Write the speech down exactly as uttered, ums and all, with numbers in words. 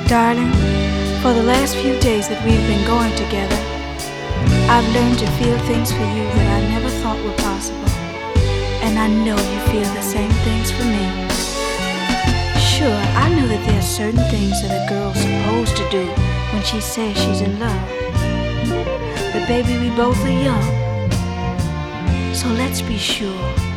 Darling, for the last few days that we've been going together, I've learned to feel things for you that I never thought were possible. And I know you feel the same things for me. Sure, I know that there are certain things that a girl's supposed to do when she says she's in love. But baby, we both are young. So let's be sure